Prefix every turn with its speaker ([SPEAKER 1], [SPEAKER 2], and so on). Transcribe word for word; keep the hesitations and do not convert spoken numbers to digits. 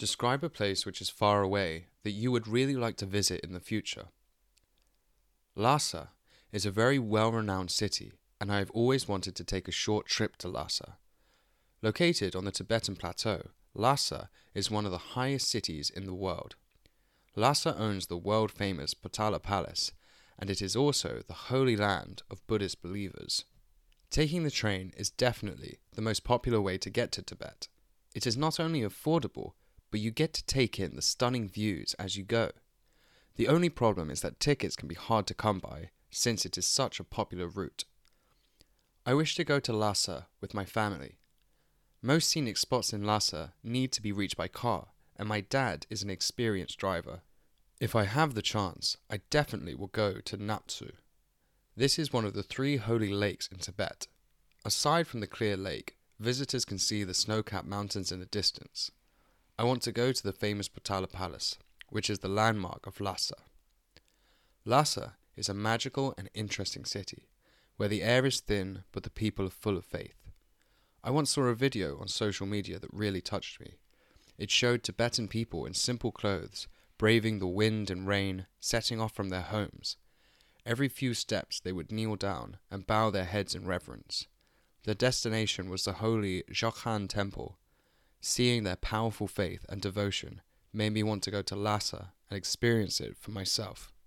[SPEAKER 1] Describe a place which is far away that you would really like to visit in the future. Lhasa is a very well-renowned city, and I have always wanted to take a short trip to Lhasa. Located on the Tibetan Plateau, Lhasa is one of the highest cities in the world. Lhasa owns the world-famous Potala Palace, and it is also the holy land of Buddhist believers. Taking the train is definitely the most popular way to get to Tibet. It is not only affordable, but you get to take in the stunning views as you go. The only problem is that tickets can be hard to come by, since it is such a popular route. I wish to go to Lhasa with my family. Most scenic spots in Lhasa need to be reached by car, and my dad is an experienced driver. If I have the chance, I definitely will go to Naptsu. This is one of the three holy lakes in Tibet. Aside from the clear lake, visitors can see the snow-capped mountains in the distance. I want to go to the famous Potala Palace, which is the landmark of Lhasa. Lhasa is a magical and interesting city, where the air is thin but the people are full of faith. I once saw a video on social media that really touched me. It showed Tibetan people in simple clothes, braving the wind and rain, setting off from their homes. Every few steps they would kneel down and bow their heads in reverence. Their destination was the holy Jokhan temple. Seeing their powerful faith and devotion made me want to go to Lhasa and experience it for myself.